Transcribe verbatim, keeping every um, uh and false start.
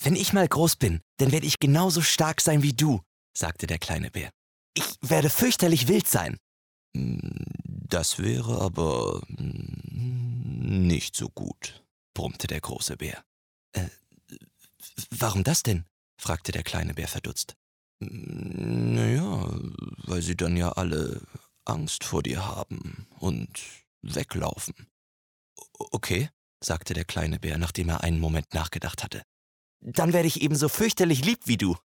Wenn ich mal groß bin, dann werde ich genauso stark sein wie du, sagte der kleine Bär. Ich werde fürchterlich wild sein. Das wäre aber nicht so gut, brummte der große Bär. Äh, warum das denn? Fragte der kleine Bär verdutzt. Naja, weil sie dann ja alle Angst vor dir haben und weglaufen. Okay, sagte der kleine Bär, nachdem er einen Moment nachgedacht hatte. Dann werde ich ebenso fürchterlich lieb wie du.